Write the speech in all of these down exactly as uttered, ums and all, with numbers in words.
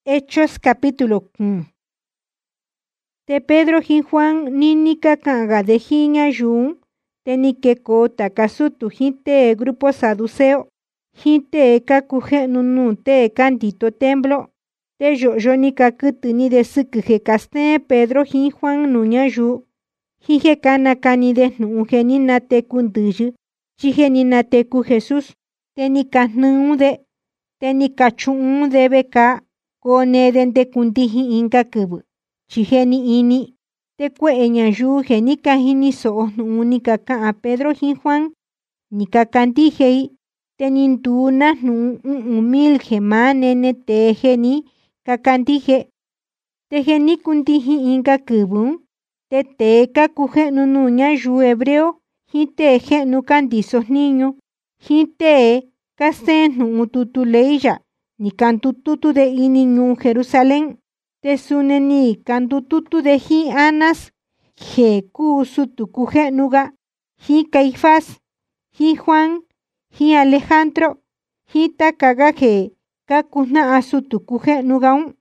Hechos capítulo uno. Te Pedro y Juan nínica kanga de jiña yun, tenike ko takasutu jinte grupo saduceo, jinte kakuje nunu te candito templo, te yo yo ni kakutu ni de sukuje caste Pedro y Juan nuña yu, jije kana kani de nuje ni nate kunduju, jije ni nate ku Jesús, tenika nude, tenika chun de beka, kone dente kundihi inka kubu. Chiheni ini, te cueña yu genica hini so unica ka a Pedro y Juan, nika cantijei, tenintuna nu umil gemanene te geni, cacantije, te geni kundihi inka kubun, te te kakuje nunuña yu hebreo, hite genu candisos niño, hite casten nu tutuleya, ni cantututu de ini nu Jerusalén. Te suneni cantututu de hi Anas, je ku sutukuje nuga, hi Caifás, hi Juan, hi Alejandro, hi takagaje, kakuna asutukuje nugaun.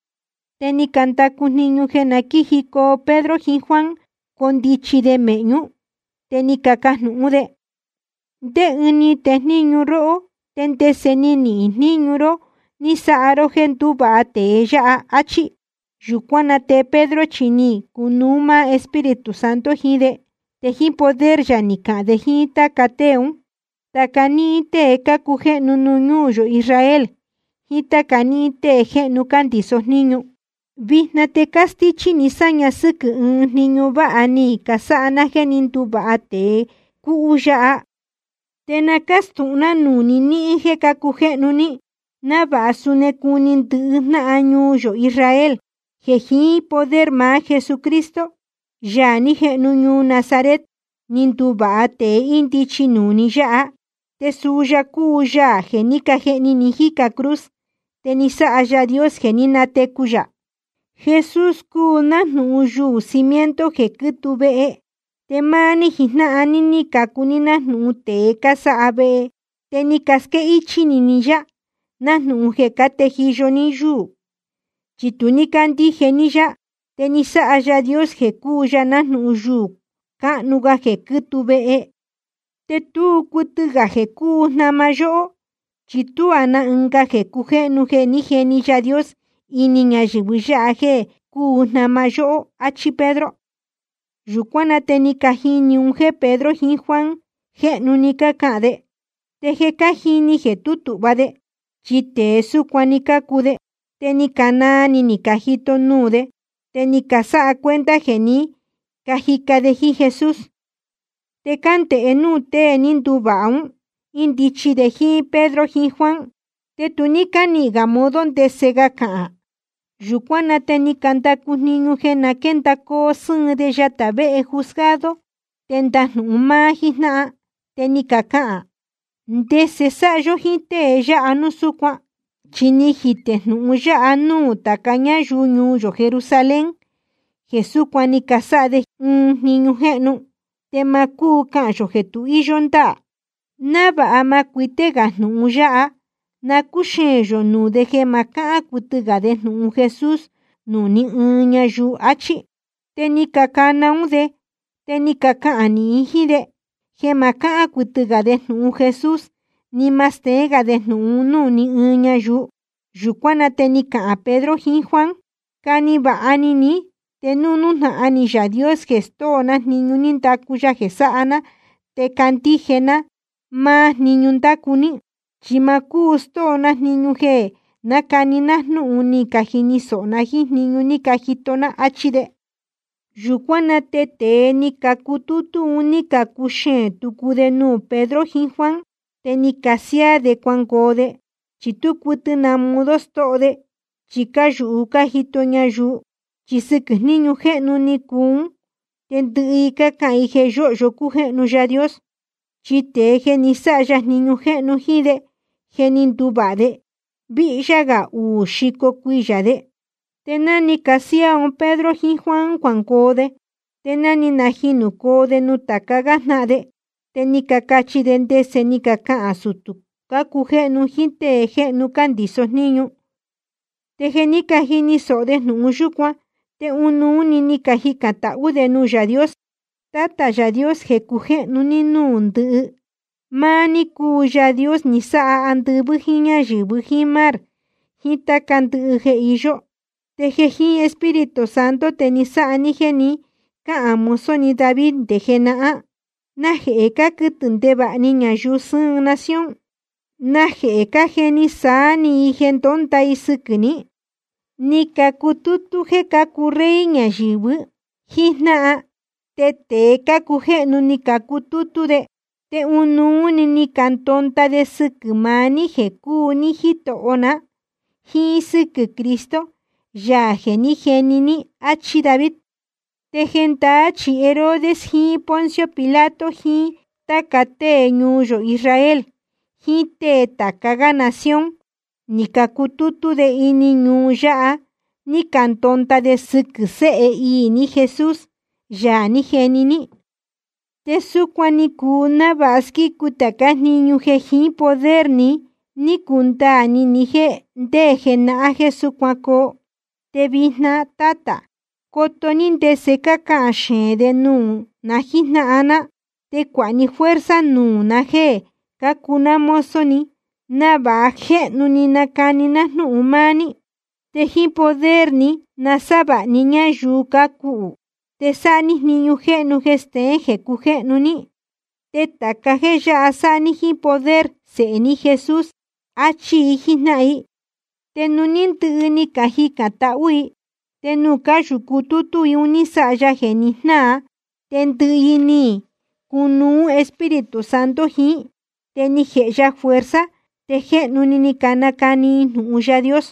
Teni cantaku niño genakijiko Pedro hi Juan, con dichi de meñu, teni kakasnude. De uni te niño ro, tente senini niño ro, ni saaro gentu baate ya achi. Yucuana te Pedro chini, kunuma Espíritu Santo hide, teji poder yanika de hita kateun, takani te kakuje nunuñuyo Israel, hita kani te je nucandisos niño. Vihna te castichi ni saña suku un niño baani kasana genintu baate kuuya. Tena castuna nuni ni je kakuje nuni, na basune kunin na añuyo Israel. Jeji poder ma Jesucristo, ya ni genuñu Nazaret, nintu baate inti chinuni ya, te suya kuya, genika geni nijika cruz, tenisa aya Dios genina te kuya. Jesús kuna nuyu cimiento jekutu be, te mani hina anini kakunina nu te casa abe, te ni kaske ichini niya, na nu jekate hijo ni yu. Chituni kanti genilla, tenisa aya Dios jekuya na nuyu, ka nuga jekutu be. Te tu kutuga jeku na mayo, chitu ana unga jekuje nu geni genilla Dios, y niña jibuya je ku na mayo achi Pedro. Yucuana tenika jini unge Pedro y Juan, je nunika kade, te jeka jini jetutu bade, chite su cuanica kude. Teni canani ni cajito nude, teni casa a cuenta geni, cajica de ji Jesús. Te cante enu te enindubaun, indichi de ji Pedro ji Juan, te tunica ni gamodon de sega kaa. Yucuana teni canta niño gena kenta ko sun de yatabe e juzgado, tenta numa jina, teni cakaa. De cesayo jite ya anusukwa. Chini jite nuya anu takaña yuñu yo Jerusalén, Jesús cuani casade un niño genu, te maku kanyo jetu iyonda, naba ama kuitega nuya, na kusheyo nu de gemaka kutiga de nu Jesús, nu ni uña yu achi, te ni kakana unde, te ni kakani hide, gemaka kutiga de nu Jesús, ni más tega de nu nu ni uña yu, yucuana tenica a Pedro y Juan, cani ba anini, tenunu na anilla Dios gestona niñuninta cuya gesana, te cantigena, más niñuntacuni, chimacustona niñuje, na canina nu unica jinisona his niñunica hitona achide. Yucuana te te ni cacututu unica cuche tucudenu Pedro y Juan, tenicasia de cuancode, chitucutu namudos tode, chica yu cajitoña yu, chisik niño genu ni kun, tenduica caije yo yo cujenu ya Dios, chite genisaya niño genu hide, genintubade, villaga u chico cuillade, tenani casia un Pedro y Juan cuancode, tenani najinu code nutakaga nade, tenica cachi dente senica ka asutu. Kakuje nu jinte je nu candisos niño. Te je ni ka jini so'o de nu'u yukuan, te ununi ni ka jikan ta'u de nuu Yá Dios. Tata Yá Dios je kuje'nu ni nuu ndɨ'ɨ. Maa ni kuu Yá Dios ni sa'a andɨvɨ jin ñayɨvɨ jin mar, jin taka ndɨ'ɨ je iyo. Te je jin Espíritu Santo te ni sa'a ni je ni ka'an muso ni David nde je na'a. Naje'e ka kɨtɨ ndeva'a ni ñayuu sɨɨn nación. Naje'e ka je ni saa ni je ndonta i sɨkɨ ni. Ni ka kututu je ka ku rey ñayɨvɨ jijna'a. Te tee ka kuje'nu ni ka kututu de. Te ununi ni ka ndonta de sɨkɨ maa ni je kuu ni Jito'o na. Jin sɨkɨ Kristo, Yaa je ni jeni ni, achi David. Te je ndaa chi Herodes jin Poncio Pilato jin taka tee ñuu yo Israel, jin tee taka nación, ni ka kututu de ini ñuu ya'a, ni ka ndonta de sɨkɨ Se'e ii ni Jesús, Yaa ni jeni ni. Te sukuan ni kuu nava'a skiku taka jniñu je jin poder ni, ni kundaa ni ni je ndee je na'a je sukuan koo. Te vijna, tata, koto ni ndese ka ka'an xeen de nuu na jijna'a na, te kua'a ni fuerza nuu na je ka kuu na mozo ni, nava'a je'nu ni nakani na jnu'un maa ni. Te jin poder ni na sava'a ni ñayuu ka ku'u, te sa'a ni jniñu je'nu je steen je kuje'nu ni. Te taka je ya'a sa'a ni jin poder Se'e ni Jesús, achi i jijna'i. Te nu ni ndɨ'ɨ ni ka jikan ta'u i, te nu ka yuku tutu i un ni sa'a ya je ni jnaa, te ndɨ'ɨ i ni kunuu Espíritu Santo jin, te ni je'ya fuerza, te je'nu ni ni ka nakani jnu'un Yá Dios.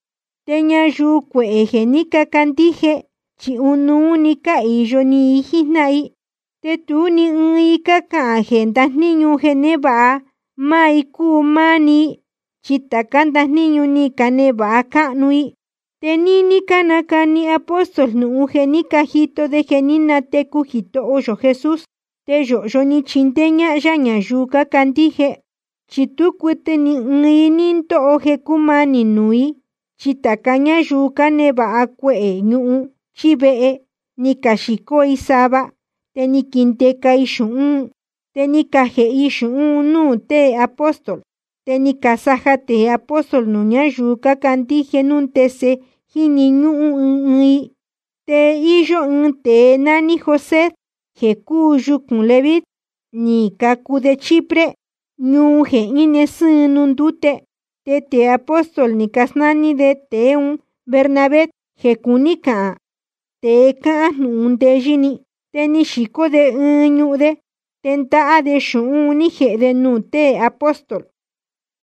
Te ñayuu kue'e je ni ka kandije, chi unuu ni ka iyo ni i jijna'i. Te tu ni ɨɨn i ka ka'an je ndajniñu je neva'a maa i kuu maa ni, chi taka ndajniñu ni ka neva'a ka'nu i. Te nini ka nakani apóstol jnu'un je ni ka jito de je ni nateku Jito'o yo Jesús, te yo'yo ni chindee ña'ya ñayuu ka kandije, chi tu kuɨtɨ ni ɨɨn i ni ndo'o je kumani nuu i, chi taka ñayuu ka neva'a kue'e ñu'un chi ve'e, ni ka xiko i sava, te ni kindeka i xu'un, te ni ka je'i xu'un nuu tee apóstol, te ni ka saja tee apóstol nuu ñayuu ka kandije nuu ndese jini ñu'u ɨɨn ɨɨn i. Te iyo ɨɨn tee nani José, je kuu yukun Leví, ni ka kuu de Chipre, ñuu je ine sɨɨn nuu ndute. Te tee apóstol ni ka snani de tee un Bernabé, je kuni ka'an tee ka'an jnu'un ndeyi ni. Te ni xiko de ɨɨn ñu'u de, te nda'a de xu'un ni je'e de nuu tee apóstol.